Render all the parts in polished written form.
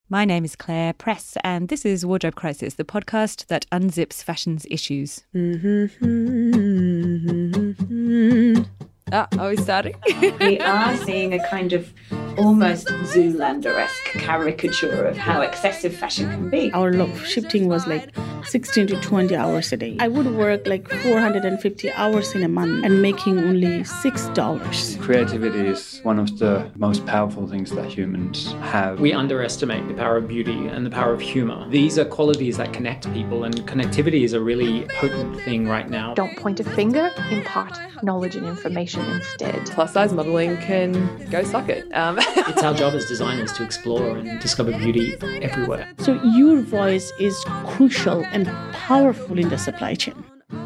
My name is Claire Press, and this is Wardrobe Crisis, the podcast that unzips fashion's issues. Are we starting? We are seeing a kind of almost Zoolander-esque caricature of how excessive fashion can be. Our shifting was like 16 to 20 hours a day. I would work like 450 hours in a month and making only $6. Creativity is one of the most powerful things that humans have. We underestimate the power of beauty and the power of humour. These are qualities that connect people, and connectivity is a really potent thing right now. Don't point a finger, impart knowledge and information instead. Plus size modelling can go suck it. It's our job as designers to explore and discover beauty everywhere. So your voice is crucial and powerful in the supply chain.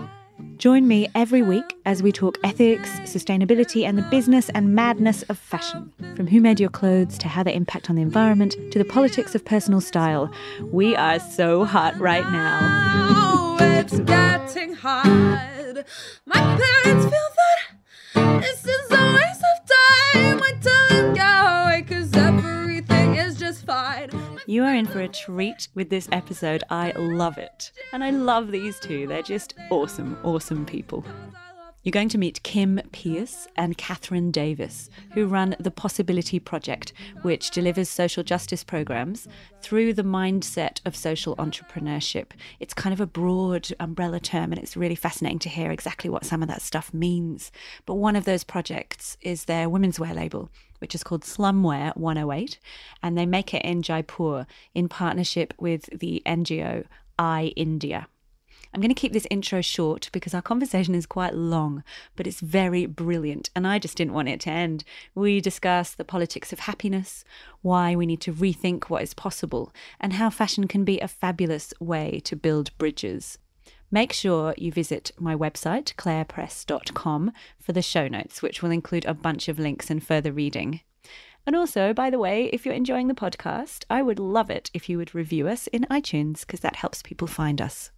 Join me every week as we talk ethics, sustainability, and the business and madness of fashion. From who made your clothes to how they impact on the environment to the politics of personal style. We are so hot right now. Oh, it's getting hot. My parents feel that this is a waste of time. I tell them go away 'cause everything is just fine. You are in for a treat with this episode. I love it. And I love these two. They're just awesome, awesome people. You're going to meet Kim Pearce and Catherine Davis, who run the Possibility Project, which delivers social justice programs through the mindset of social entrepreneurship. It's kind of a broad umbrella term, and it's really fascinating to hear exactly what some of that stuff means. But one of those projects is their women's wear label, which is called Slumwear 108, and they make it in Jaipur in partnership with the NGO iIndia. I'm going to keep this intro short because our conversation is quite long, but it's very brilliant, and I just didn't want it to end. We discuss the politics of happiness, why we need to rethink what is possible, and how fashion can be a fabulous way to build bridges. Make sure you visit my website, clairepress.com, for the show notes, which will include a bunch of links and further reading. And also, by the way, if you're enjoying the podcast, I would love it if you would review us in iTunes, because that helps people find us.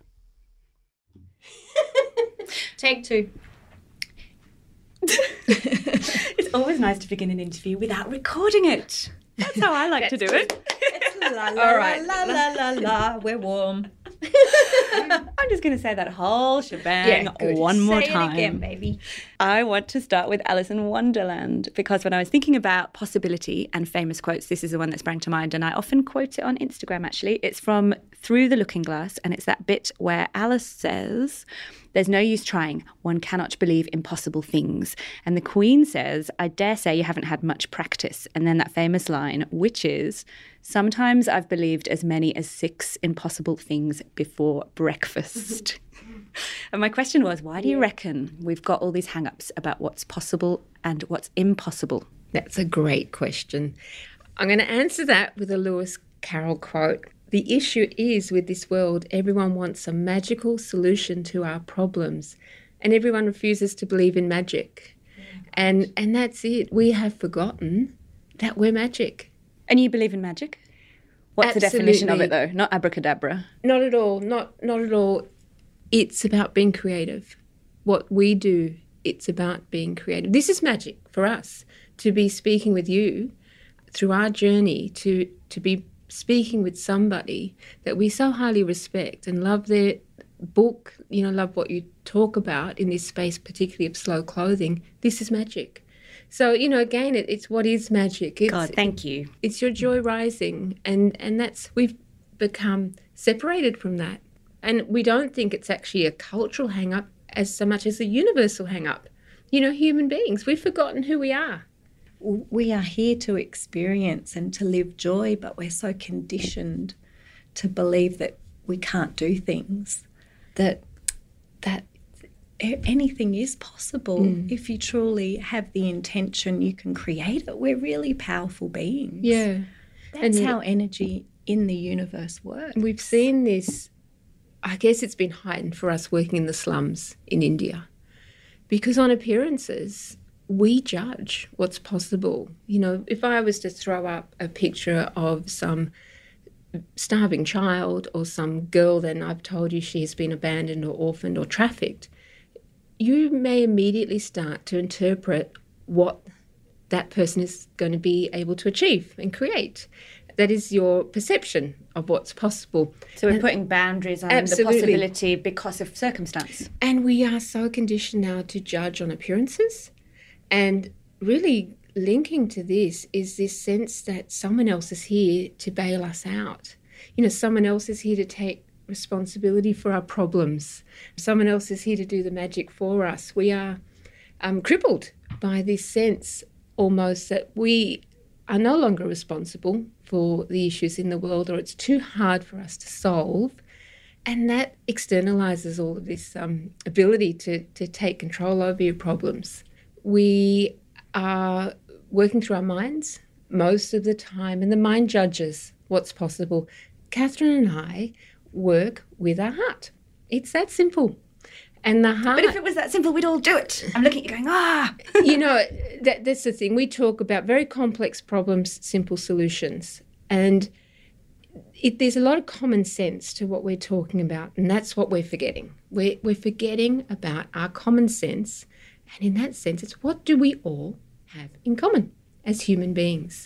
Take two. It's always nice to begin an interview without recording it. That's how I like to do it. It's la la, All right. la la la la, we're warm. I'm just going to say that whole shebang one more time. Say it again, baby. I want to start with Alice in Wonderland, because when I was thinking about possibility and famous quotes, this is the one that sprang to mind, and I often quote it on Instagram, actually. It's from Through the Looking Glass, and it's that bit where Alice says, "There's no use trying. One cannot believe impossible things." And the Queen says, "I dare say you haven't had much practice." And then that famous line, which is, "Sometimes I've believed as many as 6 impossible things before breakfast." And my question was, why do you reckon we've got all these hang-ups about what's possible and what's impossible? That's a great question. I'm going to answer that with a Lewis Carroll quote. The issue is, with this world, everyone wants a magical solution to our problems, and everyone refuses to believe in magic. And that's it. We have forgotten that we're magic. And you believe in magic? What's the definition of it, though? Not abracadabra. Not at all. Not at all. It's about being creative. What we do, it's about being creative. This is magic for us, to be speaking with you through our journey, to be speaking with somebody that we so highly respect and love their book, love what you talk about in this space, particularly of slow clothing. This is magic. So, again, it's what is magic. God, thank you. It's your joy rising, and we've become separated from that. And we don't think it's actually a cultural hang-up as so much as a universal hang-up. Human beings, we've forgotten who we are. We are here to experience and to live joy, but we're so conditioned to believe that we can't do things, that anything is possible. If you truly have the intention, you can create it. We're really powerful beings. Yeah. That's how energy in the universe works. We've seen this, I guess it's been heightened for us working in the slums in India, because on appearances, we judge what's possible. If I was to throw up a picture of some starving child or some girl, then I've told you she has been abandoned or orphaned or trafficked, you may immediately start to interpret what that person is going to be able to achieve and create. That is your perception of what's possible. So we're putting boundaries on Absolutely. the possibility because of circumstance. And we are so conditioned now to judge on appearances. And really linking to this is this sense that someone else is here to bail us out. You know, someone else is here to take responsibility for our problems. Someone else is here to do the magic for us. We are crippled by this sense almost that we are no longer responsible for the issues in the world, or it's too hard for us to solve. And that externalizes all of this ability to take control over your problems. We are working through our minds most of the time, and the mind judges what's possible. Catherine and I work with our heart. It's that simple. And the heart... But if it was that simple, we'd all do it. I'm looking at you going, You know, that's the thing. We talk about very complex problems, simple solutions. And there's a lot of common sense to what we're talking about, and that's what we're forgetting. We're forgetting about our common sense, and in that sense, it's what do we all have in common as human beings?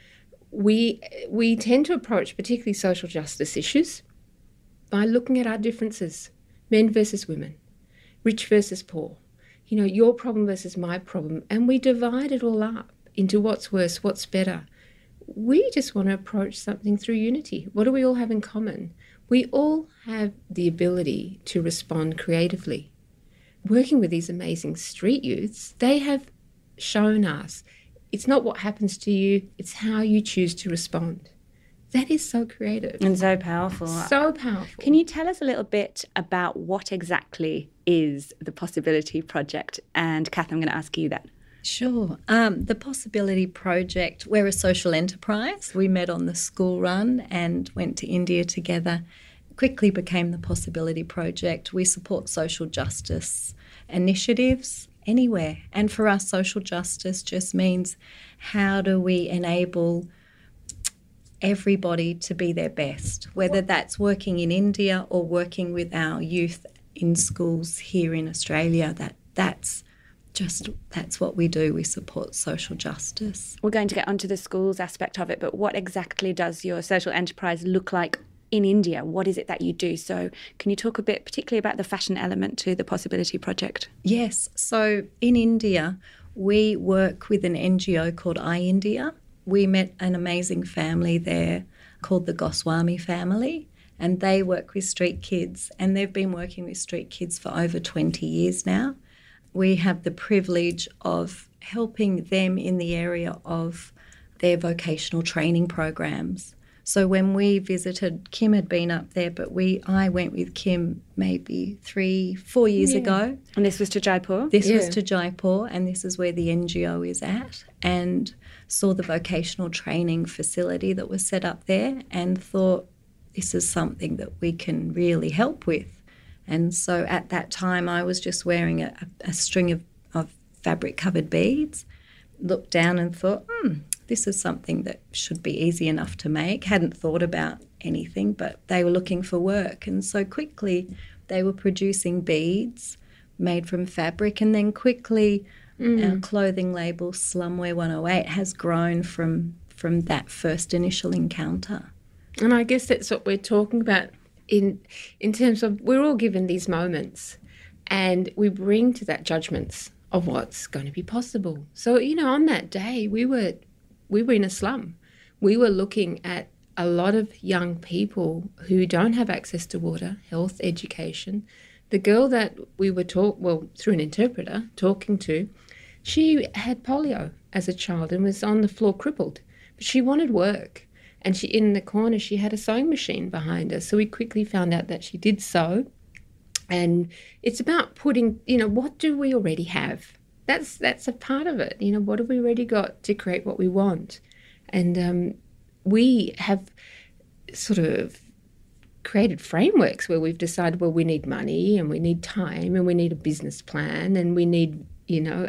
We tend to approach particularly social justice issues by looking at our differences, men versus women, rich versus poor, you know, your problem versus my problem, and we divide it all up into what's worse, what's better. We just want to approach something through unity. What do we all have in common? We all have the ability to respond creatively. Working with these amazing street youths, they have shown us it's not what happens to you, it's how you choose to respond. That is so creative. And so powerful. So powerful. Can you tell us a little bit about what exactly is the Possibility Project? And Kath, I'm going to ask you that. Sure. The Possibility Project, we're a social enterprise. We met on the school run and went to India together. Quickly became the Possibility Project. We support social justice initiatives anywhere. And for us, social justice just means how do we enable everybody to be their best, whether that's working in India or working with our youth in schools here in Australia. That's what we do. We support social justice. We're going to get onto the schools aspect of it, but what exactly does your social enterprise look like in India? What is it that you do? So can you talk a bit particularly about the fashion element to the Possibility Project? Yes. So in India, we work with an NGO called iIndia. We met an amazing family there called the Goswami family, and they work with street kids, and they've been working with street kids for over 20 years now. We have the privilege of helping them in the area of their vocational training programs. So when we visited, Kim had been up there, but I went with Kim maybe 3-4 years ago. And this was to Jaipur? This was to Jaipur, and this is where the NGO is at, and saw the vocational training facility that was set up there and thought this is something that we can really help with. And so at that time I was just wearing a string of fabric-covered beads, looked down and thought, this is something that should be easy enough to make. Hadn't thought about anything, but they were looking for work. And so quickly they were producing beads made from fabric, and then quickly our clothing label, Slumwear 108, has grown from that first initial encounter. And I guess that's what we're talking about in terms of we're all given these moments and we bring to that judgments of what's going to be possible. So, you know, on that day we were in a slum. We were looking at a lot of young people who don't have access to water, health, education. The girl that we were through an interpreter talking to, she had polio as a child and was on the floor crippled, but she wanted work. And in the corner, she had a sewing machine behind her. So we quickly found out that she did sew. And it's about putting, you know, what do we already have? That's a part of it. You know, what have we already got to create what we want? And we have sort of created frameworks where we've decided, well, we need money and we need time and we need a business plan and we need, you know,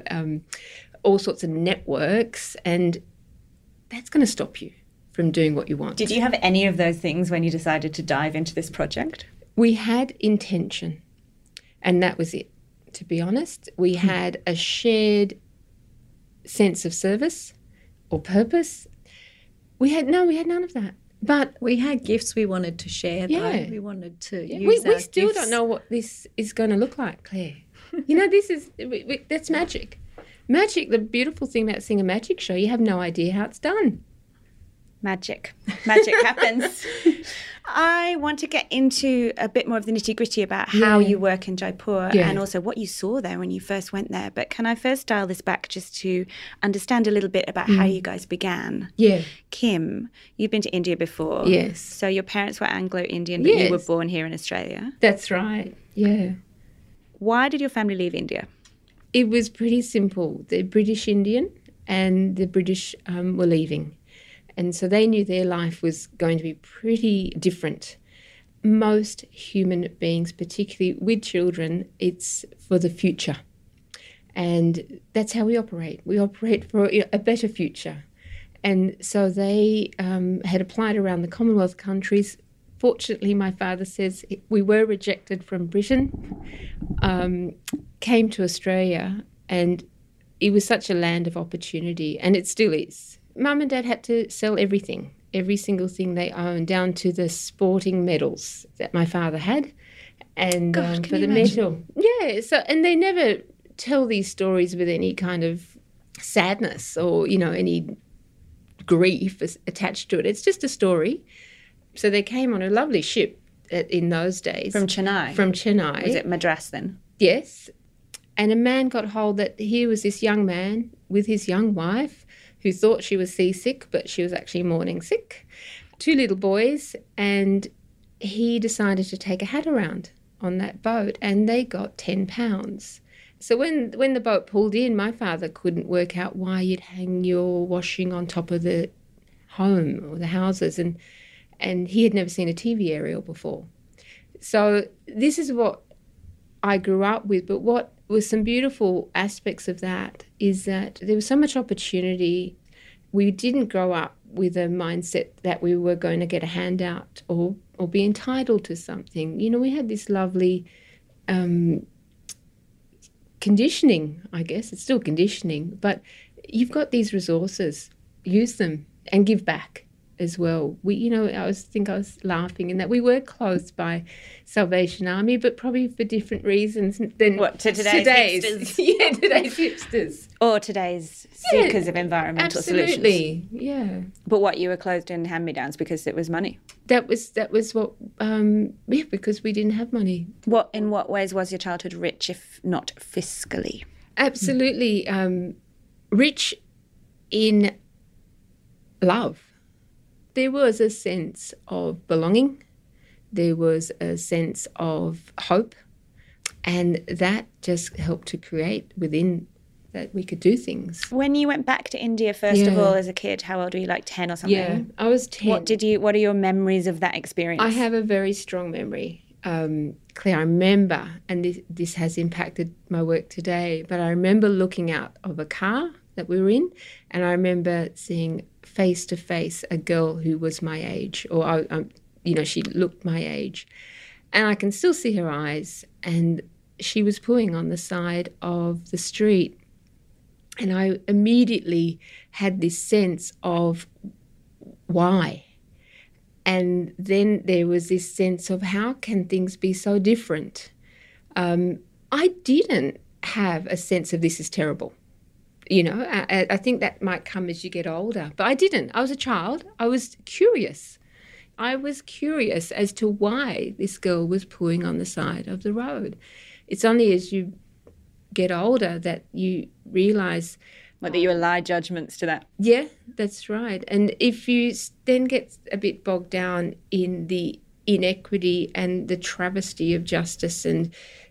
all sorts of networks, and that's going to stop you from doing what you want. Did you have any of those things when you decided to dive into this project? We had intention, and that was it, to be honest. We had a shared sense of service or purpose. We had none of that. But we had gifts we wanted to share, though. Yeah. We wanted to use we our still gifts. don't know what this is going to look like, Claire. This is that's magic. Magic, the beautiful thing about seeing a magic show, you have no idea how it's done. Magic happens. I want to get into a bit more of the nitty-gritty about how you work in Jaipur and also what you saw there when you first went there. But can I first dial this back just to understand a little bit about how you guys began? Yeah. Kim, you've been to India before. Yes. So your parents were Anglo-Indian, but you were born here in Australia. That's right, yeah. Why did your family leave India? It was pretty simple. The British Indian and the British were leaving. And so they knew their life was going to be pretty different. Most human beings, particularly with children, it's for the future. And that's how we operate. We operate for a better future. And so they had applied around the Commonwealth countries. Fortunately, my father says we were rejected from Britain, came to Australia, and it was such a land of opportunity, and it still is. Mum and Dad had to sell everything, every single thing they owned, down to the sporting medals that my father had. And for the medal. Yeah, and they never tell these stories with any kind of sadness or, any grief attached to it. It's just a story. So they came on a lovely ship in those days. From Chennai? From Chennai. Was it Madras then? Yes. And a man got hold that here was this young man with his young wife who thought she was seasick, but she was actually morning sick. 2 little boys, and he decided to take a hat around on that boat, and they got £10. So when the boat pulled in, my father couldn't work out why you'd hang your washing on top of the home or the houses, and he had never seen a TV aerial before. So this is what I grew up with, but what was some beautiful aspects of that is that there was so much opportunity. We didn't grow up with a mindset that we were going to get a handout or be entitled to something. We had this lovely conditioning, I guess. It's still conditioning, but you've got these resources, use them and give back as well. I was laughing in that we were close by Salvation Army, but probably for different reasons than today's hipsters? Yeah, today's hipsters. Or today's seekers of environmental solutions. Absolutely, yeah. But what, you were closed in hand-me-downs because it was money? That was what, because we didn't have money. In what ways was your childhood rich, if not fiscally? Absolutely. Rich in love. There was a sense of belonging. There was a sense of hope. And that just helped to create within that we could do things. When you went back to India, first of all, as a kid, how old were you, like 10 or something? Yeah, I was 10. What are your memories of that experience? I have a very strong memory. Claire, I remember, and this has impacted my work today, but I remember looking out of a car that we were in, and I remember seeing face to face a girl who was my age, or she looked my age, and I can still see her eyes, and she was pooing on the side of the street, and I immediately had this sense of why. And then there was this sense of how can things be so different? I didn't have a sense of this is terrible. I think that might come as you get older. But I didn't. I was a child. I was curious. I was curious as to why this girl was pooing on the side of the road. It's only as you get older that you realise... that you ally judgments to that. Yeah, that's right. And if you then get a bit bogged down in the inequity and the travesty of justice and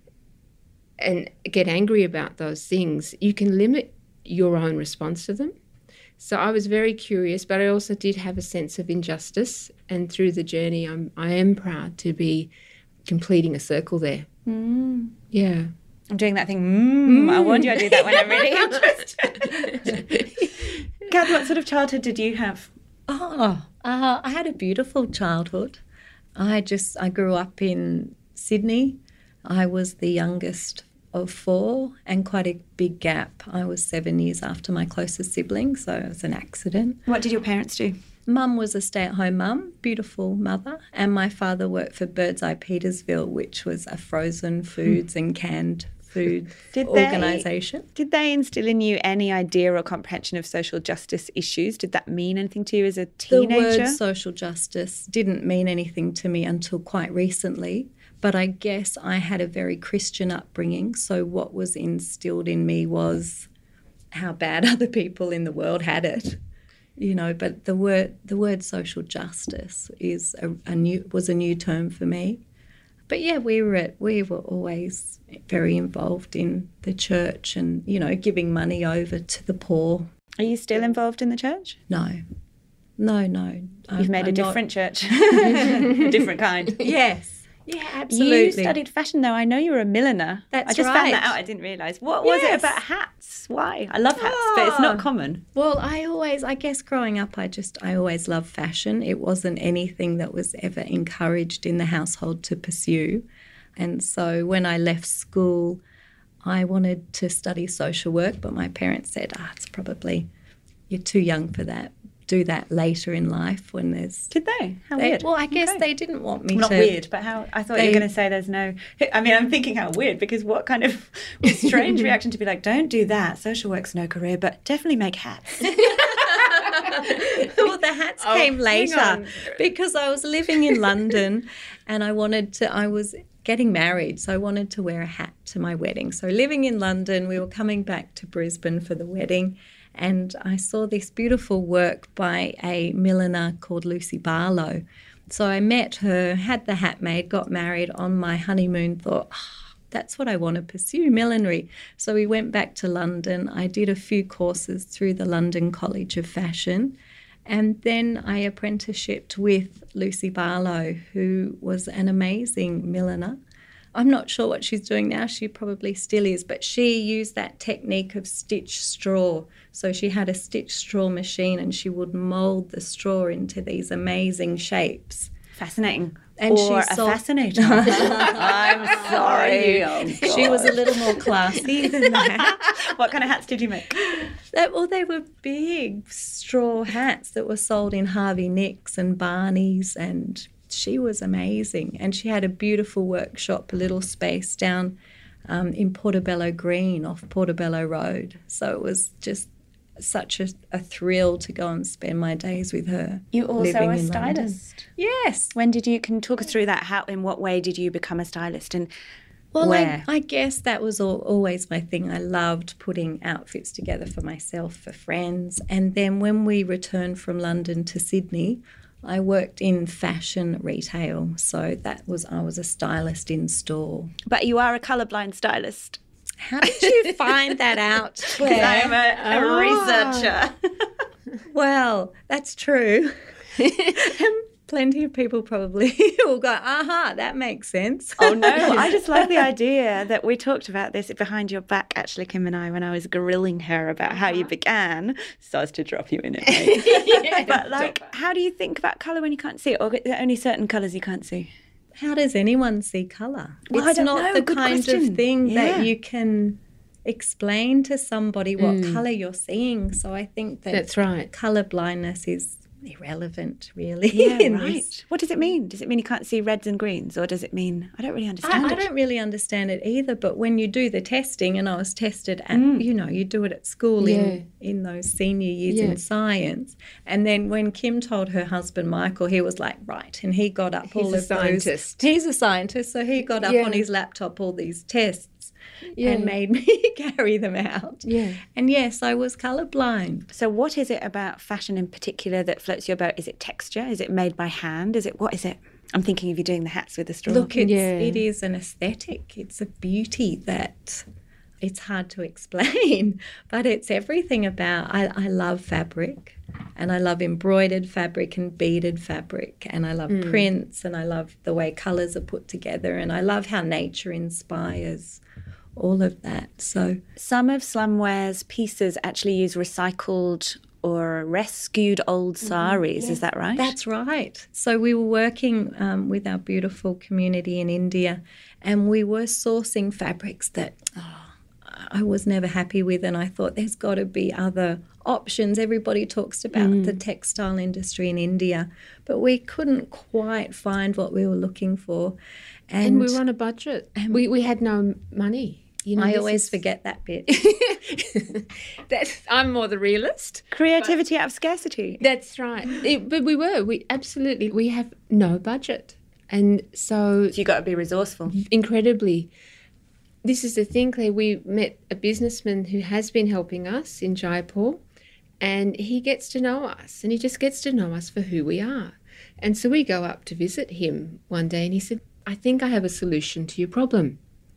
get angry about those things, you can limit your own response to them. So I was very curious, but I also did have a sense of injustice. And through the journey, I am proud to be completing a circle there. Yeah. I'm doing that thing. I warned you I do that when I'm really interested. Kath, what sort of childhood did you have? I had a beautiful childhood. I grew up in Sydney. I was the youngest of 4 and quite a big gap. I was 7 years after my closest sibling, so it was an accident. What did your parents do? Mum was a stay-at-home mum, beautiful mother, and my father worked for Birdseye Petersville, which was a frozen foods and canned food organisation. Did they instill in you any idea or comprehension of social justice issues? Did that mean anything to you as a teenager? The word social justice didn't mean anything to me until quite recently, but I guess I had a very Christian upbringing, so what was instilled in me was how bad other people in the world had it. You know, but the word social justice is was a new term for me. But yeah, we were always very involved in the church and, you know, giving money over to the poor. Are you still involved in the church? No. You've made a different church, a different kind. Yes. Yeah, absolutely. You studied fashion, though. I know you were a milliner. That's I just right. found that out. I didn't realise. What was it about hats? Why? I love hats, but it's not common. Well, I guess growing up, I always loved fashion. It wasn't anything that was ever encouraged in the household to pursue. And so when I left school, I wanted to study social work, but my parents said, it's probably, you're too young for that. Do that later in life when there's... Did they? How weird. Well, I guess they didn't want me Not to... Not weird, but how... I thought you were going to say there's no... I mean, I'm thinking how weird, because what kind of strange reaction to be like, don't do that, social work's no career, but definitely make hats. Well, the hats came later because I was living in London and I was getting married, so I wanted to wear a hat to my wedding. So living in London, we were coming back to Brisbane for the wedding, and I saw this beautiful work by a milliner called Lucy Barlow. So I met her, had the hat made, got married on my honeymoon, thought, that's what I want to pursue, millinery. So we went back to London. I did a few courses through the London College of Fashion, and then I apprenticeshiped with Lucy Barlow, who was an amazing milliner. I'm not sure what she's doing now. She probably still is, but she used that technique of stitch straw. So she had a stitch straw machine and she would mould the straw into these amazing shapes. Fascinating. And or she a sold... fascinator. I'm sorry. Oh, she was a little more classy than that. What kind of hats did you make? Well, they were big straw hats that were sold in Harvey Nicks and Barney's, and she was amazing. And she had a beautiful workshop, a little space down in Portobello Green off Portobello Road. So it was just such a thrill to go and spend my days with her. You also a stylist? London. Yes. When did you, can talk us through that? How, in what way did you become a stylist and well, where? I guess that was always my thing. I loved putting outfits together for myself, for friends. And then when we returned from London to Sydney, I worked in fashion retail. So I was a stylist in store. But you are a colourblind stylist. How did you find that out? Because I am a researcher. Well, that's true. And plenty of people probably will go, that makes sense. Oh, no, I just love the idea that we talked about this behind your back, actually, Kim and I, when I was grilling her about how you began. So as to drop you in it, mate. But, how do you think about colour when you can't see it? Or are there only certain colours you can't see? How does anyone see colour? Well, it's not the kind of thing that you can explain to somebody what colour you're seeing. So I think that's right. Colour blindness is irrelevant, really. Yeah, right. What does it mean? Does it mean you can't see reds and greens, or does it mean I don't really understand it? I don't really understand it either. But when you do the testing, and I was tested at, you do it at school in those senior years in science, and then when Kim told her husband Michael, he was like, right, and he got up all of those. He's a scientist, so he got up on his laptop all these tests. And made me carry them out. Yeah. And yes, I was colourblind. So what is it about fashion in particular that floats your boat? Is it texture? Is it made by hand? What is it? I'm thinking of you doing the hats with the straw. Look, it is an aesthetic. It's a beauty that it's hard to explain, but it's everything about, I love fabric, and I love embroidered fabric and beaded fabric, and I love prints, and I love the way colours are put together, and I love how nature inspires all of that. So some of Slumwear's pieces actually use recycled or rescued old saris, is that right? That's right. So we were working with our beautiful community in India, and we were sourcing fabrics that I was never happy with, and I thought there's got to be other options. Everybody talks about the textile industry in India, but we couldn't quite find what we were looking for. And we were on a budget. We had no money. You know, I always forget that bit. I'm more the realist. Creativity out of scarcity. That's right. But we absolutely, we have no budget. And so you got to be resourceful. Incredibly. This is the thing, Claire, we met a businessman who has been helping us in Jaipur, and he gets to know us, and he just gets to know us for who we are. And so we go up to visit him one day, and he said, I think I have a solution to your problem.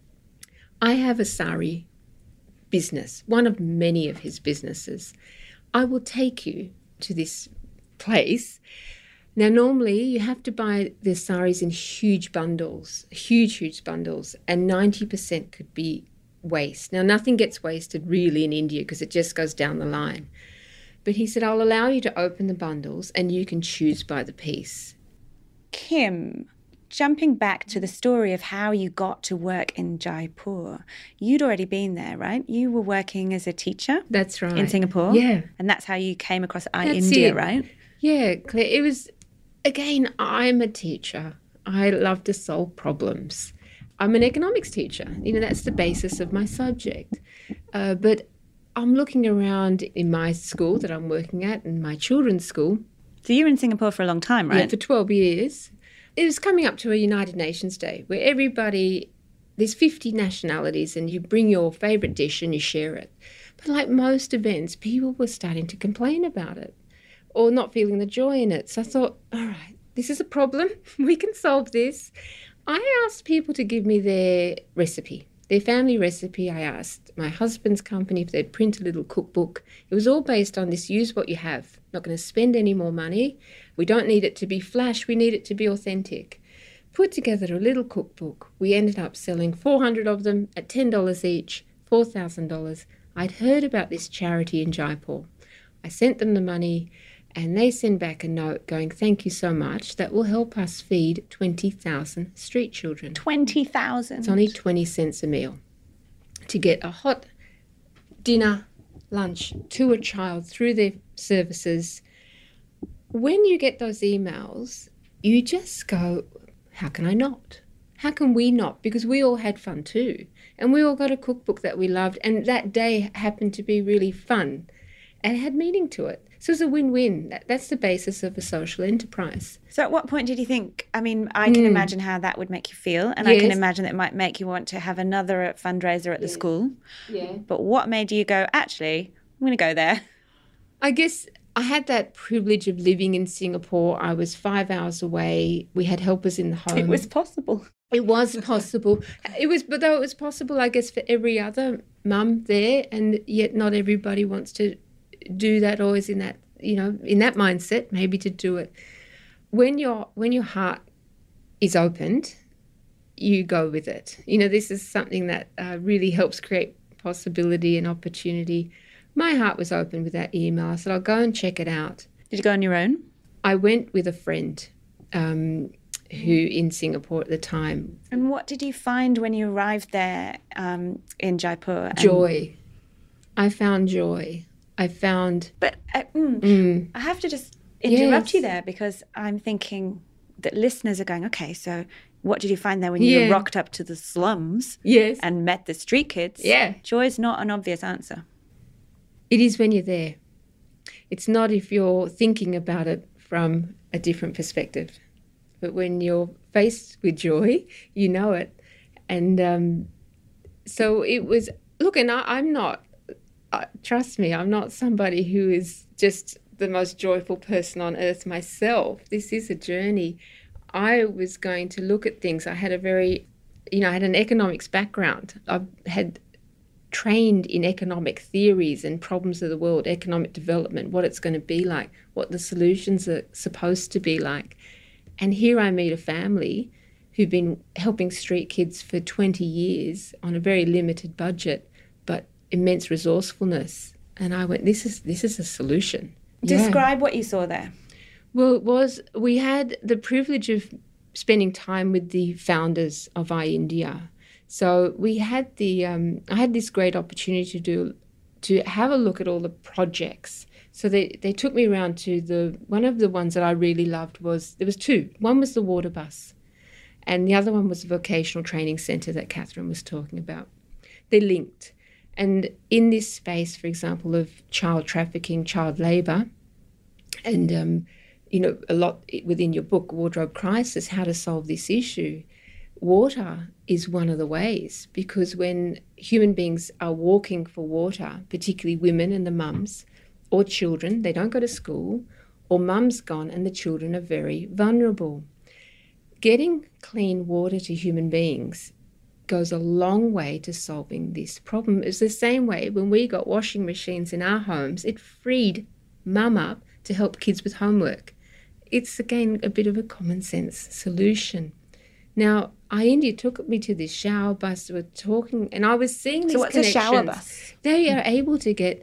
I have a sari business, one of many of his businesses. I will take you to this place. Now, normally you have to buy the saris in huge bundles, huge bundles, and 90% could be waste. Now, nothing gets wasted really in India because it just goes down the line. But he said, I'll allow you to open the bundles and you can choose by the piece. Kim, jumping back to the story of how you got to work in Jaipur, you'd already been there, right? You were working as a teacher. That's right. In Singapore. Yeah. And that's how you came across That's India, it. right? Yeah, Claire, it was, again, I'm a teacher. I love to solve problems. I'm an economics teacher. You know, that's the basis of my subject. But I'm looking around in my school that I'm working at, in my children's school. So you were in Singapore for a long time, right? Yeah, for 12 years. It was coming up to a United Nations Day where everybody, there's 50 nationalities and you bring your favourite dish and you share it. But like most events, people were starting to complain about it or not feeling the joy in it. So I thought, all right, this is a problem. We can solve this. I asked people to give me their recipe, their family recipe. I asked my husband's company if they'd print a little cookbook. It was all based on this: use what you have. Not going to spend any more money. We don't need it to be flash. We need it to be authentic. Put together a little cookbook. We ended up selling 400 of them at $10 each, $4,000. I'd heard about this charity in Jaipur. I sent them the money and they send back a note going, thank you so much. That will help us feed 20,000 street children. 20,000? It's only 20 cents a meal to get a hot dinner, lunch to a child through their services. When you get those emails, you just go, how can I not? How can we not? Because we all had fun too. And we all got a cookbook that we loved. And that day happened to be really fun and had meaning to it. So it's a win-win. That's the basis of a social enterprise. So at what point did you think, I mean, I can imagine how that would make you feel. And I can imagine it might make you want to have another fundraiser at the school. Yeah. But what made you go, actually, I'm going to go there? I guess I had that privilege of living in Singapore. I was 5 hours away. We had helpers in the home. It was possible. It was possible. But though it was possible, I guess, for every other mum there, and yet not everybody wants to do that or is in that, in that mindset, maybe to do it. When your heart is opened, you go with it. This is something that really helps create possibility and opportunity. My heart was open with that email. I said, I'll go and check it out. Did you go on your own? I went with a friend who in Singapore at the time. And what did you find when you arrived there in Jaipur? Joy. I found joy. I found... But I have to just interrupt you there, because I'm thinking that listeners are going, okay, so what did you find there when you rocked up to the slums and met the street kids? Yeah. Joy's not an obvious answer. It is when you're there. It's not if you're thinking about it from a different perspective. But when you're faced with joy, you know it. And so it was... Look, and I'm not... trust me, I'm not somebody who is just the most joyful person on earth myself. This is a journey. I was going to look at things. I had I had an economics background. I had trained in economic theories and problems of the world, economic development, what it's going to be like, what the solutions are supposed to be like. And here I meet a family who've been helping street kids for 20 years on a very limited budget, but immense resourcefulness. And I went, this is a solution. Describe what you saw there. Well, we had the privilege of spending time with the founders of iIndia, So we had I had this great opportunity to have a look at all the projects. So they took me around to one of the ones that I really loved there was two. One was the water bus, and the other one was the vocational training centre that Catherine was talking about. They're linked. And in this space, for example, of child trafficking, child labour, and, a lot within your book, Wardrobe Crisis, how to solve this issue, water is one of the ways, because when human beings are walking for water, particularly women and the mums or children, they don't go to school, or mum's gone and the children are very vulnerable. Getting clean water to human beings goes a long way to solving this problem. It's the same way when we got washing machines in our homes, it freed mum up to help kids with homework. It's, again, a bit of a common sense solution. Now, India took me to this shower bus. We were talking, and I was seeing these connections. So what's a shower bus? They are able to get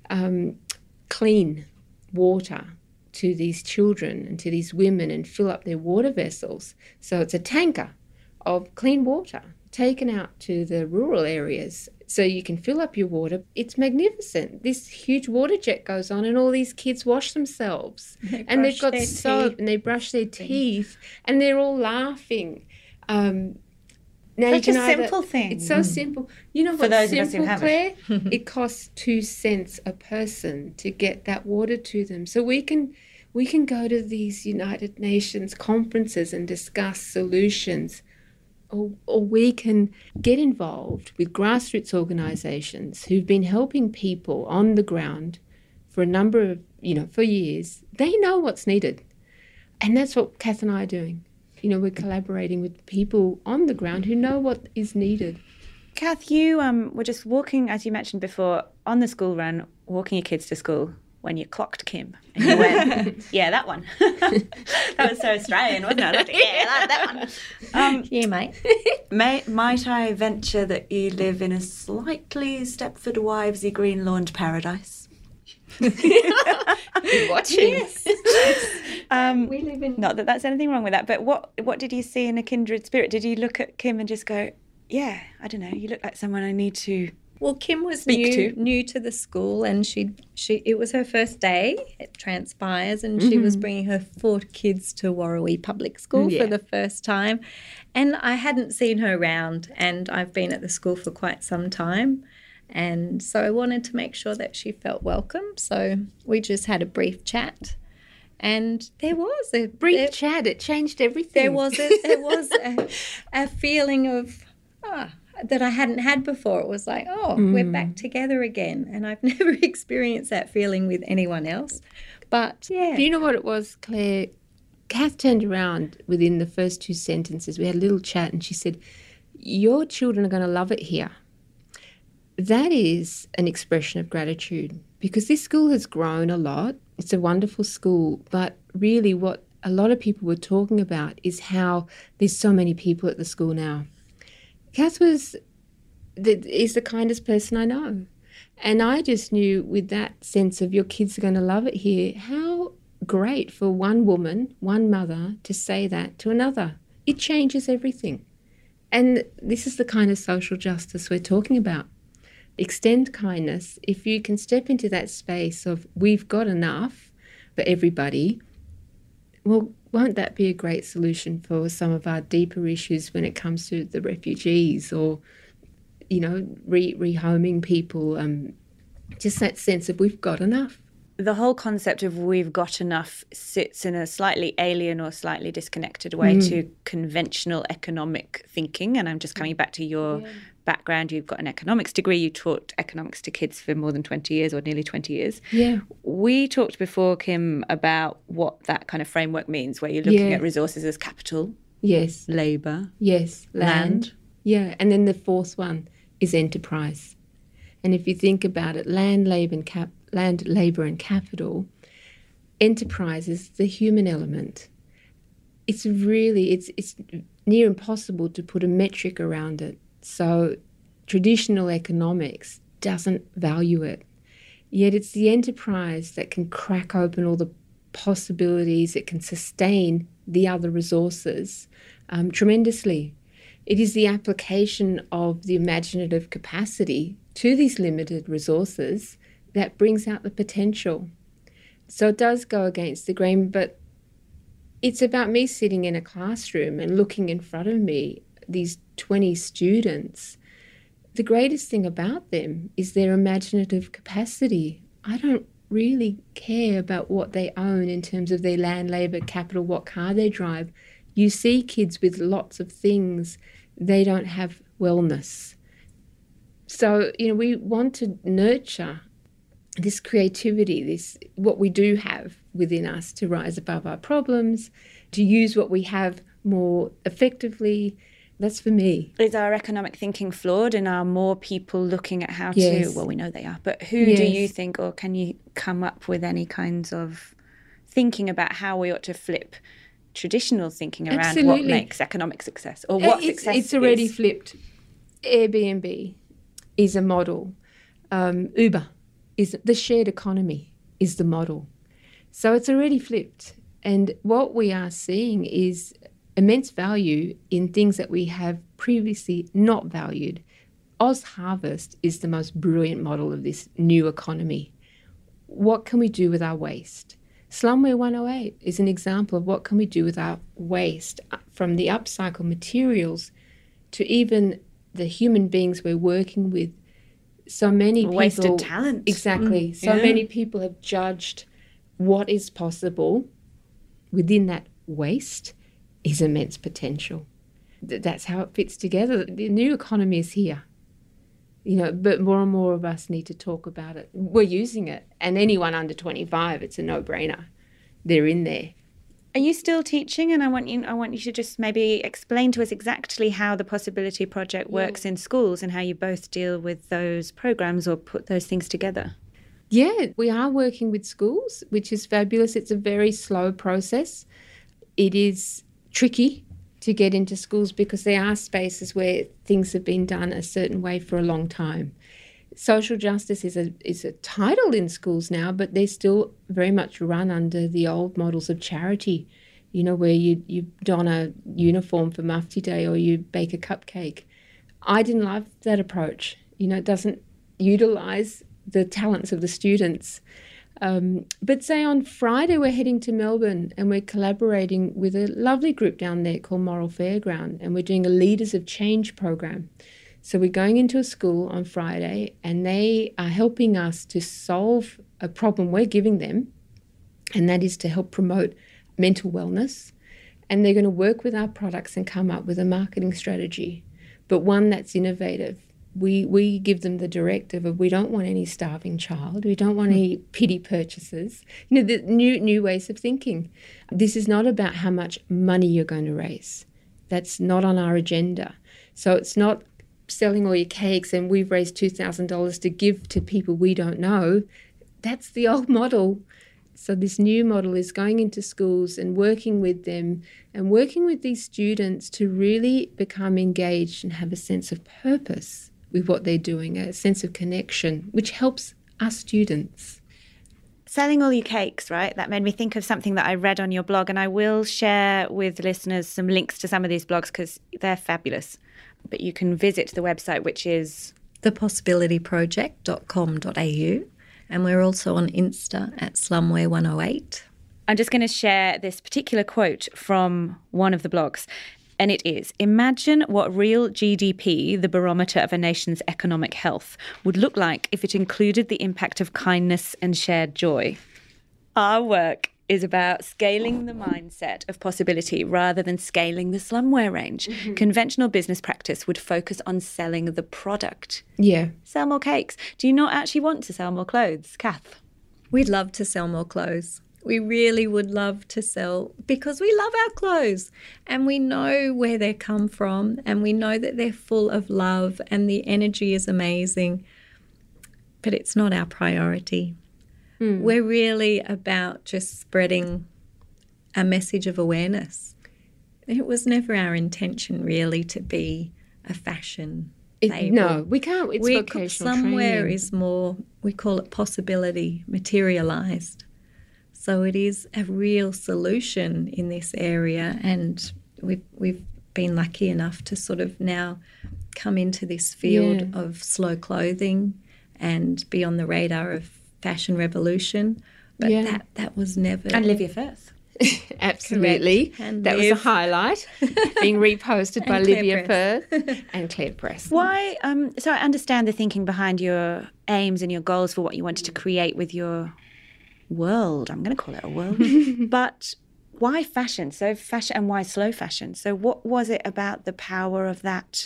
clean water to these children and to these women and fill up their water vessels. So it's a tanker of clean water taken out to the rural areas so you can fill up your water. It's magnificent. This huge water jet goes on and all these kids wash themselves. And they've got soap and they brush their teeth and they're all laughing. Now Such a simple thing. It's so simple. You know what's simple, Claire? It costs 2 cents a person to get that water to them. So we can go to these United Nations conferences and discuss solutions, or we can get involved with grassroots organisations who've been helping people on the ground for a number of, for years. They know what's needed. And that's what Kath and I are doing. We're collaborating with people on the ground who know what is needed. Kath, you were just walking, as you mentioned before, on the school run, walking your kids to school when you clocked Kim. And you went, yeah, that one. That was so Australian, wasn't it? Yeah, that one. Yeah, mate. Might I venture that you live in a slightly Stepford Wivesy green-lawned paradise? Watching. Yes. We live in... Not that that's anything wrong with that, but what did you see in a kindred spirit? Did you look at Kim and just go, yeah, I don't know, you look like someone I need to... Well, Kim was new to the school, and it was her first day, it transpires, and she was bringing her 4 kids to Warrawee Public School for the first time. And I hadn't seen her around, and I've been at the school for quite some time. And so I wanted to make sure that she felt welcome. So we just had a brief chat. And there was a brief chat. It changed everything. There was a feeling of... that I hadn't had before. It was like, we're back together again. And I've never experienced that feeling with anyone else. But, yeah. Do you know what it was, Claire? Kath turned around within the first 2 sentences. We had a little chat and she said, your children are going to love it here. That is an expression of gratitude, because this school has grown a lot. It's a wonderful school. But really what a lot of people were talking about is how there's so many people at the school now. Kath is the kindest person I know. And I just knew, with that sense of your kids are going to love it here, how great for one woman, one mother, to say that to another. It changes everything. And this is the kind of social justice we're talking about. Extend kindness. If you can step into that space of we've got enough for everybody, well, won't that be a great solution for some of our deeper issues when it comes to the refugees or, rehoming people? Just that sense of we've got enough. The whole concept of we've got enough sits in a slightly alien or slightly disconnected way to conventional economic thinking. And I'm just coming back to your background. You've got an economics degree. You taught economics to kids for more than 20 years or nearly 20 years. Yeah. We talked before, Kim, about what that kind of framework means, where you're looking at resources as capital. Yes. Labour. Yes. Land. Yeah. And then the fourth one is enterprise. And if you think about it, land, labour and capital, enterprise is the human element. It's near impossible to put a metric around it. So traditional economics doesn't value it. Yet it's the enterprise that can crack open all the possibilities. It can sustain the other resources tremendously. It is the application of the imaginative capacity to these limited resources that brings out the potential. So it does go against the grain, but it's about me sitting in a classroom and looking in front of me, these 20 students. The greatest thing about them is their imaginative capacity. I don't really care about what they own in terms of their land, labour, capital, what car they drive. You see kids with lots of things, they don't have wellness. So, we want to nurture this creativity, this what we do have within us to rise above our problems, to use what we have more effectively. That's for me. Is our economic thinking flawed, and are more people looking at how Yes. to, well, we know they are, but who do you think, or can you come up with any kinds of thinking about how we ought to flip traditional thinking around what Absolutely. makes economic success, or what success It's already is? flipped. Airbnb is a model. Uber is the shared economy is the model. So it's already flipped. And what we are seeing is immense value in things that we have previously not valued. Oz Harvest is the most brilliant model of this new economy. What can we do with our waste? Slumware 108 is an example of what can we do with our waste, from the upcycled materials to even the human beings we're working with. So many people... Wasted talent. Exactly. So many people have judged what is possible within that waste is immense potential. That's how it fits together. The new economy is here. But more and more of us need to talk about it. We're using it. And anyone under 25, it's a no-brainer. They're in there. Are you still teaching? And I want you to just maybe explain to us exactly how the Possibility Project works in schools, and how you both deal with those programs or put those things together. Yeah, we are working with schools, which is fabulous. It's a very slow process. It is tricky to get into schools because there are spaces where things have been done a certain way for a long time. Social justice is a title in schools now, but they're still very much run under the old models of charity, where you don a uniform for Mufti Day or you bake a cupcake. I didn't love that approach. It doesn't utilise the talents of the students. But say on Friday we're heading to Melbourne and we're collaborating with a lovely group down there called Moral Fairground, and we're doing a Leaders of Change program. So we're going into a school on Friday and they are helping us to solve a problem we're giving them, and that is to help promote mental wellness. And they're going to work with our products and come up with a marketing strategy, but one that's innovative. We give them the directive of we don't want any starving child. We don't want any pity purchases. The new ways of thinking. This is not about how much money you're going to raise. That's not on our agenda. So it's not selling all your cakes and we've raised $2,000 to give to people we don't know. That's the old model. So this new model is going into schools and working with them and working with these students to really become engaged and have a sense of purpose with what they're doing, a sense of connection, which helps us students. Selling all your cakes, right? That made me think of something that I read on your blog, and I will share with listeners some links to some of these blogs because they're fabulous. But you can visit the website, which is thepossibilityproject.com.au, and we're also on Insta at slumware108. I'm just going to share this particular quote from one of the blogs. And it is, imagine what real GDP, the barometer of a nation's economic health, would look like if it included the impact of kindness and shared joy. Our work is about scaling the mindset of possibility rather than scaling the slumware range. Mm-hmm. Conventional business practice would focus on selling the product. Yeah. Sell more cakes. Do you not actually want to sell more clothes, Kath? We'd love to sell more clothes. We really would love to sell because we love our clothes and we know where they come from and we know that they're full of love and the energy is amazing, but it's not our priority. We're really about just spreading a message of awareness. It was never our intention really to be a fashion label. No, we can't. It's vocational somewhere training. is more, we call it possibility materialised. So it is a real solution in this area, and we've been lucky enough to sort of now come into this field of slow clothing and be on the radar of Fashion Revolution. But that was never... And Livia Firth. Absolutely. And that was a Liv. highlight, being reposted by Claire Livia Press. Firth and Claire Press. Why? So I understand the thinking behind your aims and your goals for what you wanted to create with your world. I'm going to call it a world. But why fashion? So fashion, and why slow fashion? So what was it about the power of that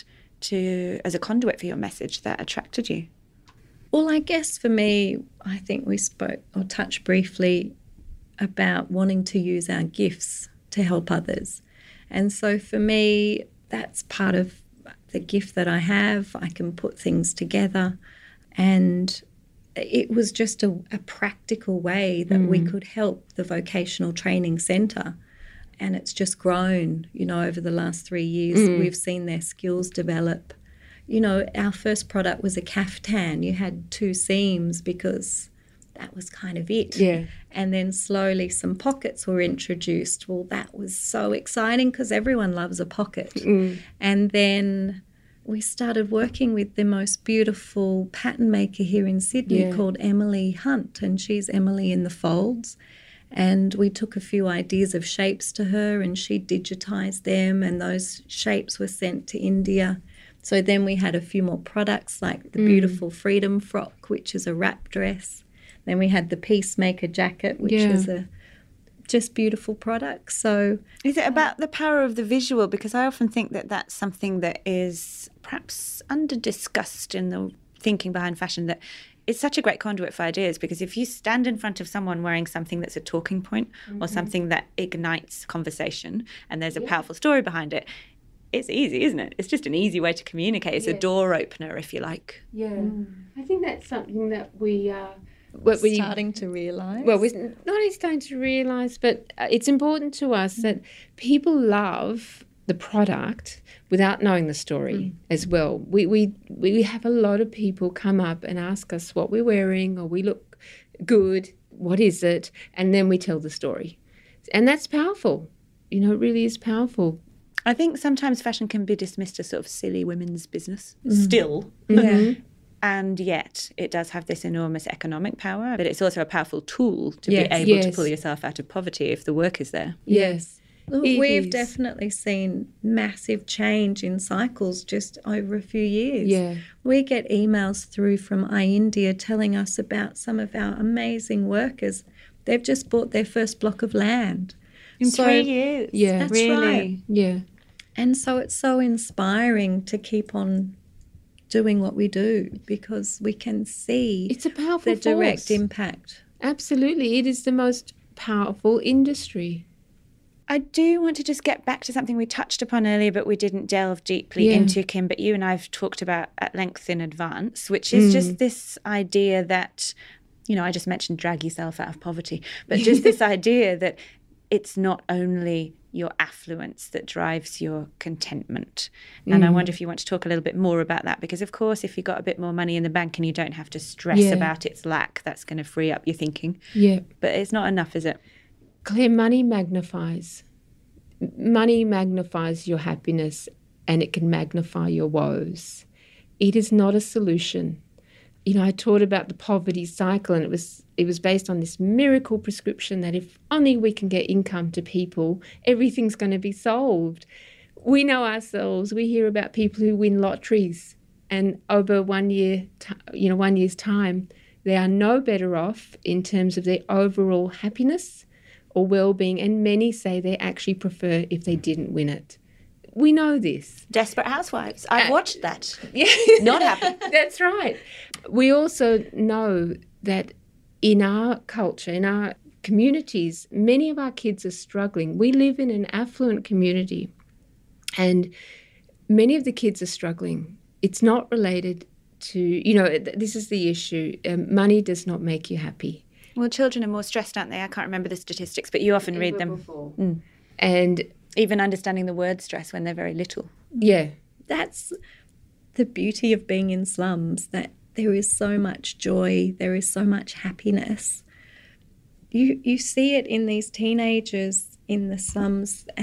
as a conduit for your message that attracted you? Well, I guess for me, I think we spoke or touched briefly about wanting to use our gifts to help others. And so for me, that's part of the gift that I have. I can put things together, and it was just a practical way that we could help the Vocational Training Centre. And it's just grown, over the last 3 years. We've seen their skills develop. Our first product was a caftan. You had 2 seams because that was kind of it. Yeah. And then slowly some pockets were introduced. Well, that was so exciting because everyone loves a pocket. And then we started working with the most beautiful pattern maker here in Sydney called Emily Hunt, and she's Emily in the Folds. And we took a few ideas of shapes to her, and she digitised them, and those shapes were sent to India. So then we had a few more products like the beautiful Freedom Frock, which is a wrap dress. Then we had the Peacemaker jacket, which is a just beautiful product. So is it about the power of the visual? Because I often think that that's something that is perhaps under-discussed in the thinking behind fashion, that it's such a great conduit for ideas, because if you stand in front of someone wearing something that's a talking point or something that ignites conversation and there's a powerful story behind it, it's easy, isn't it? It's just an easy way to communicate. It's a door opener, if you like. Yeah. I think that's something that we're starting to realise. Well, we're not only starting to realise, but it's important to us that people love the product without knowing the story as well. We have a lot of people come up and ask us what we're wearing, or we look good, what is it? And then we tell the story. And that's powerful. It really is powerful. I think sometimes fashion can be dismissed as sort of silly women's business still. And yet it does have this enormous economic power, but it's also a powerful tool to be able to pull yourself out of poverty if the work is there. Yes. We've definitely seen massive change in cycles just over a few years. Yeah. We get emails through from iIndia telling us about some of our amazing workers. They've just bought their first block of land. In 3 years. Yeah. That's really. Right. Yeah. And so it's so inspiring to keep on doing what we do, because we can see It's a powerful the direct force. impact. Absolutely. It is the most powerful industry. I do want to just get back to something we touched upon earlier, but we didn't delve deeply into, Kim, but you and I have talked about at length in advance, which is just this idea that, I just mentioned drag yourself out of poverty, but just this idea that it's not only your affluence that drives your contentment. And I wonder if you want to talk a little bit more about that, because of course if you've got a bit more money in the bank and you don't have to stress about its lack, that's going to free up your thinking. Yeah. But it's not enough, is it? Claire, money magnifies your happiness, and it can magnify your woes. It is not a solution. I taught about the poverty cycle, and it was based on this miracle prescription that if only we can get income to people, everything's going to be solved. We know ourselves. We hear about people who win lotteries, and over 1 year's time, they are no better off in terms of their overall happiness or well-being, and many say they actually prefer if they didn't win it. We know this. Desperate Housewives. I've watched that. Yeah. Not happy. That's right. We also know that in our culture, in our communities, many of our kids are struggling. We live in an affluent community, and many of the kids are struggling. It's not related to, this is the issue. Money does not make you happy. Well, children are more stressed, aren't they? I can't remember the statistics, but you often read them. And even understanding the word stress when they're very little. Yeah. That's the beauty of being in slums, that there is so much joy, there is so much happiness. You see it in these teenagers in the slums, and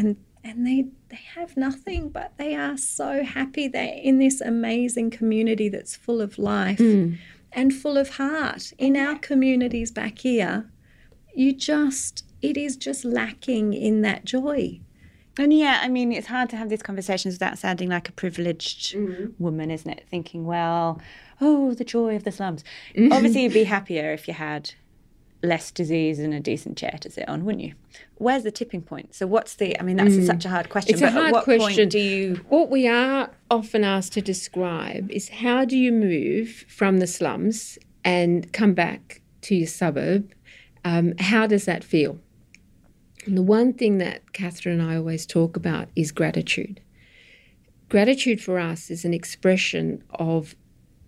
and they have nothing, but they are so happy. They're in this amazing community that's full of life and full of heart. In our communities back here, it is just lacking in that joy. And yeah, I mean, it's hard to have these conversations without sounding like a privileged woman, isn't it? Thinking, well, the joy of the slums. Obviously, you'd be happier if you had less disease and a decent chair to sit on, wouldn't you? Where's the tipping point? So what's the, I mean, that's such a hard question. It's a hard at what question. Point do you... What we are often asked to describe is how do you move from the slums and come back to your suburb? How does that feel? And the one thing that Catherine and I always talk about is gratitude. Gratitude for us is an expression of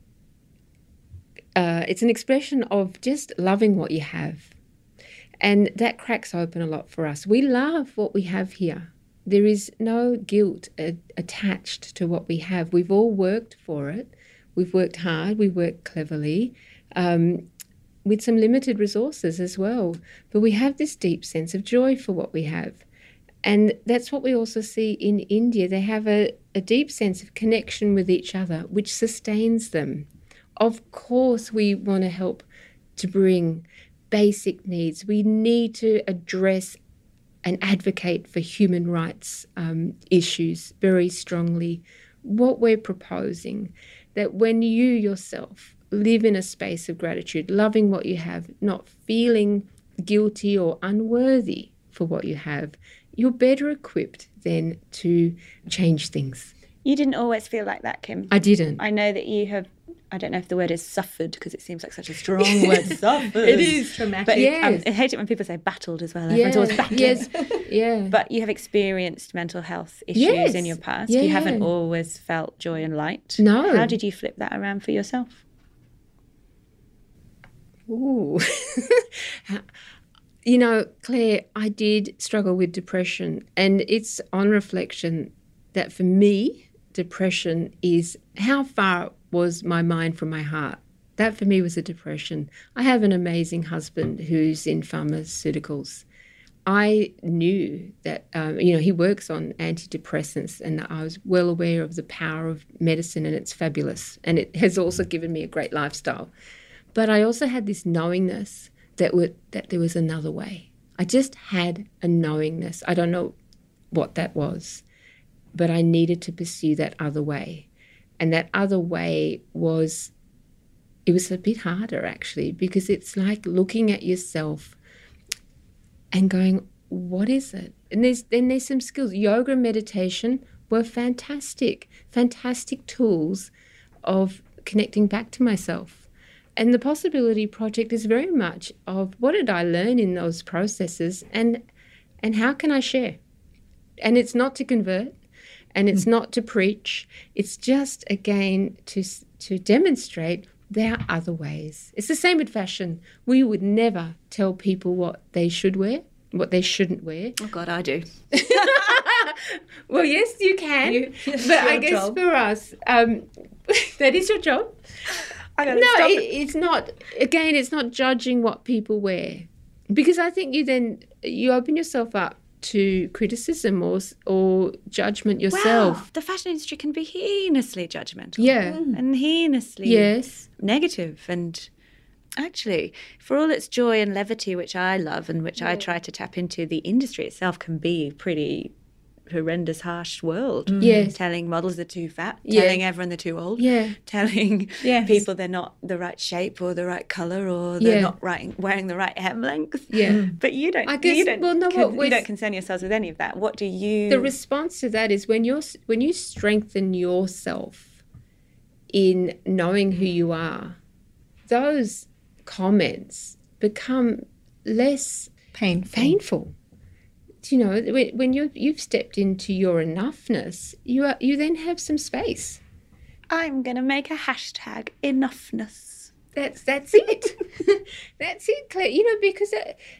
just loving what you have. And that cracks open a lot for us. We love what we have here. There is no guilt attached to what we have. We've all worked for it. We've worked hard. We work cleverly. With some limited resources as well. But we have this deep sense of joy for what we have. And that's what we also see in India. They have a deep sense of connection with each other, which sustains them. Of course, we want to help to bring basic needs. We need to address and advocate for human rights issues very strongly. What we're proposing, that when you yourself live in a space of gratitude, loving what you have, not feeling guilty or unworthy for what you have, you're better equipped then to change things. You didn't always feel like that, Kim. I didn't. I know that you have, I don't know if the word is suffered because it seems like such a strong word, suffered. It is traumatic. But yes. I hate it when people say battled as well. Everyone's always battling. Yes. Yeah. But you have experienced mental health issues in your past. You haven't always felt joy and light. No. How did you flip that around for yourself? Ooh. You know, Claire, I did struggle with depression, and it's on reflection that for me, depression is how far was my mind from my heart. That for me was a depression. I have an amazing husband who's in pharmaceuticals. I knew that, he works on antidepressants, and I was well aware of the power of medicine, and it's fabulous. And it has also given me a great lifestyle. But I also had this knowingness that there was another way. I just had a knowingness. I don't know what that was, but I needed to pursue that other way. And that other way was a bit harder actually, because it's like looking at yourself and going, what is it? And there's some skills. Yoga and meditation were fantastic tools of connecting back to myself. And the Possibility Project is very much of what did I learn in those processes and how can I share? And it's not to convert and it's not to preach. It's just, again, to demonstrate there are other ways. It's the same with fashion. We would never tell people what they should wear, what they shouldn't wear. Oh, God, I do. Well, yes, you can. But I guess job. For us, that is your job. It's not. Again, it's not judging what people wear, because I think you open yourself up to criticism or judgment yourself. Wow, the fashion industry can be heinously judgmental. Yeah, and heinously negative. And actually, for all its joy and levity, which I love and which I try to tap into, the industry itself can be pretty horrendous, harsh world. Yes. Telling models they're too fat, telling everyone they're too old, telling people they're not the right shape or the right colour or they're not wearing the right hem length. Yeah. But you don't. You don't concern yourselves with any of that. What do you? The response to that is when you strengthen yourself in knowing who you are, those comments become less painful. You know, when you've stepped into your enoughness, you then have some space. I'm going to make a hashtag enoughness. That's it. That's it, Claire. You know, because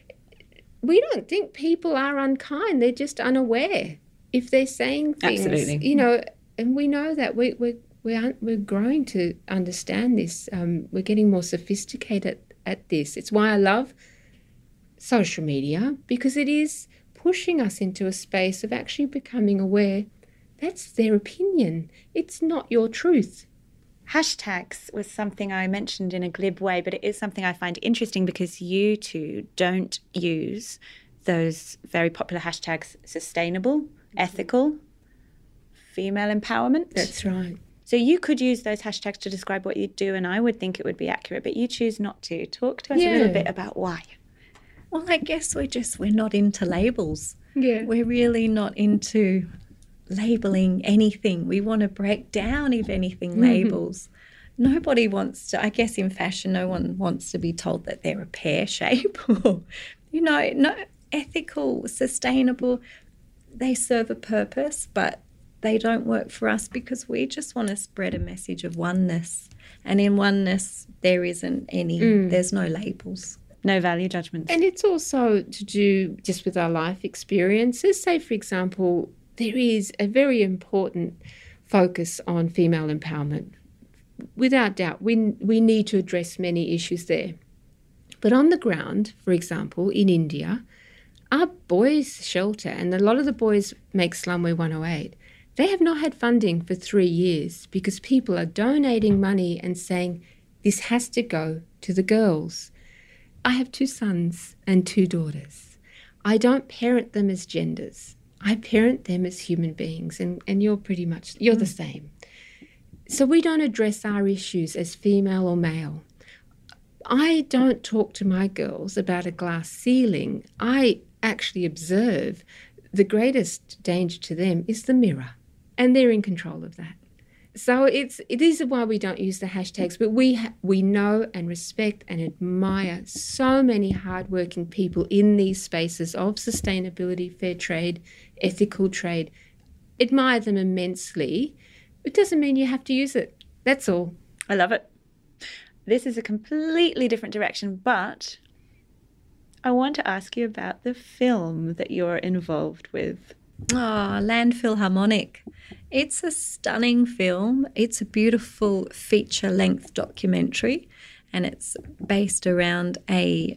we don't think people are unkind. They're just unaware if they're saying things. Absolutely. You know, and we know that we're growing to understand this. We're getting more sophisticated at this. It's why I love social media, because it is pushing us into a space of actually becoming aware that's their opinion. It's not your truth. Hashtags was something I mentioned in a glib way, but it is something I find interesting because you two don't use those very popular hashtags: sustainable, ethical, female empowerment. That's right. So you could use those hashtags to describe what you do, and I would think it would be accurate, but you choose not to. Talk to us a little bit about why. Well, I guess we're not into labels. Yeah. We're really not into labeling anything. We want to break down, if anything, labels. Nobody wants to, I guess in fashion, no one wants to be told that they're a pear shape or, no, ethical, sustainable. They serve a purpose, but they don't work for us because we just want to spread a message of oneness. And in oneness, there isn't there's no labels. No value judgments. And it's also to do just with our life experiences. Say, for example, there is a very important focus on female empowerment. Without doubt, we need to address many issues there. But on the ground, for example, in India, our boys' shelter, and a lot of the boys make Slumware 108, they have not had funding for 3 years because people are donating money and saying, this has to go to the girls. I have 2 sons and 2 daughters. I don't parent them as genders. I parent them as human beings, and you're the same. So we don't address our issues as female or male. I don't talk to my girls about a glass ceiling. I actually observe the greatest danger to them is the mirror, and they're in control of that. So it is why we don't use the hashtags, but we know and respect and admire so many hardworking people in these spaces of sustainability, fair trade, ethical trade. Admire them immensely. It doesn't mean you have to use it. That's all. I love it. This is a completely different direction, but I want to ask you about the film that you're involved with. Landfill Harmonic. It's a stunning film. It's a beautiful feature-length documentary, and it's based around a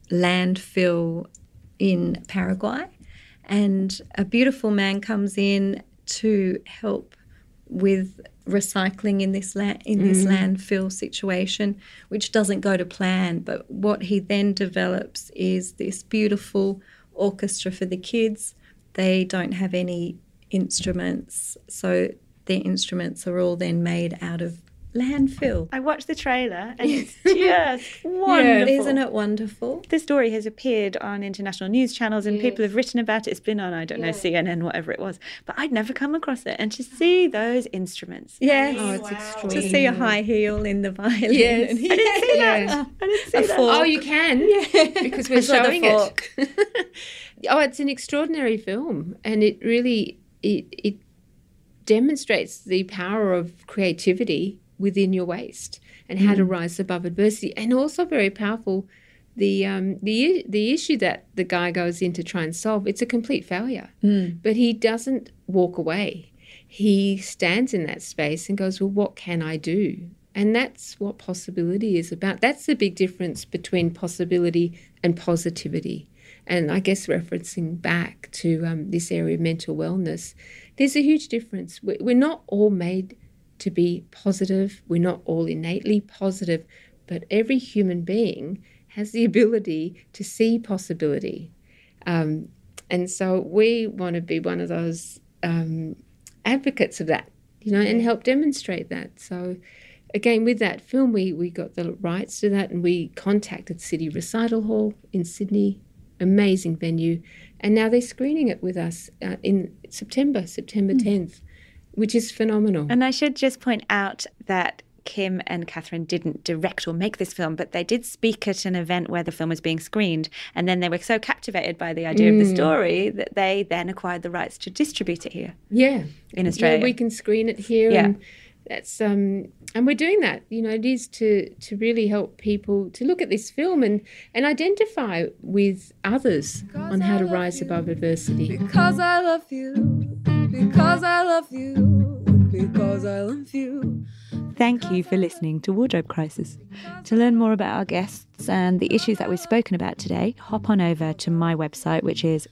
landfill in Paraguay. And a beautiful man comes in to help with recycling in this landfill situation, which doesn't go to plan. But what he then develops is this beautiful orchestra for the kids. They don't have any instruments, so their instruments are all then made out of landfill. I watched the trailer and it's just wonderful. Isn't it wonderful? This story has appeared on international news channels and people have written about it. It's been on, I don't know, CNN, whatever it was. But I'd never come across it. And to see those instruments. Yes. Oh, it's extraordinary. To see a high heel in the violin. Yes. I didn't see that. I didn't see that. Oh, you can, because we're showing it. Oh, it's an extraordinary film, and it really it demonstrates the power of creativity within your waste and how to rise above adversity, and also very powerful the issue that the guy goes in to try and solve. It's a complete failure, but he doesn't walk away. He stands in that space and goes, well, what can I do? And that's what possibility is about. That's the big difference between possibility and positivity. And I guess referencing back to this area of mental wellness, there's a huge difference. We're not all made to be positive. We're not all innately positive, but every human being has the ability to see possibility. And so we want to be one of those advocates of that, and help demonstrate that. So again, with that film, we got the rights to that, and we contacted City Recital Hall in Sydney. Amazing venue, and now they're screening it with us in September 10th, which is phenomenal. And I should just point out that Kim and Catherine didn't direct or make this film, but they did speak at an event where the film was being screened, and then they were so captivated by the idea of the story that they then acquired the rights to distribute it here. In Australia. We can screen it here, and that's and we're doing that. It is to really help people to look at this film and identify with others on how to rise above adversity. Because I love you, because I love you, because I love you. Thank you for listening to Wardrobe Crisis. To learn more about our guests and the issues that we've spoken about today, hop on over to my website, which is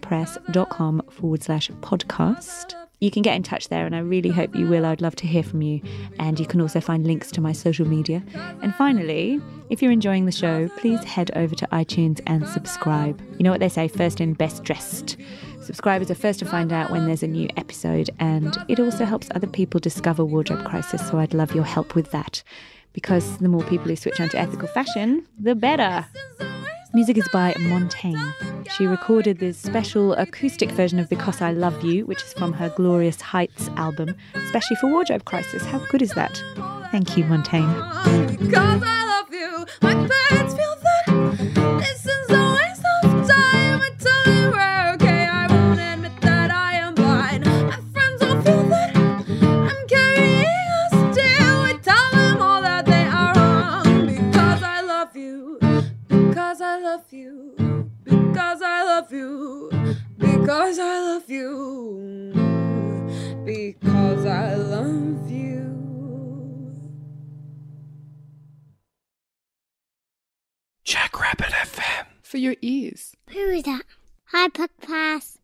clairepress.com/podcast. You can get in touch there, and I really hope you will. I'd love to hear from you. And you can also find links to my social media. And finally, if you're enjoying the show, please head over to iTunes and subscribe. You know what they say, first in, best dressed. Subscribers are first to find out when there's a new episode, and it also helps other people discover Wardrobe Crisis, so I'd love your help with that. Because the more people who switch on to ethical fashion, the better. Music is by Montaigne. She recorded this special acoustic version of Because I Love You, which is from her Glorious Heights album, especially for Wardrobe Crisis. How good is that? Thank you, Montaigne. Because I love you, my parents feel that this is a waste of time. I tell you we're okay, I won't admit that I am blind. My friends all feel that I'm carrying a still. I tell them all that they are wrong. Because I love you, because I love you, because I love you, because I love you, because I love you. Jackrabbit FM. For your ears. Who is that? Hi, Podcast.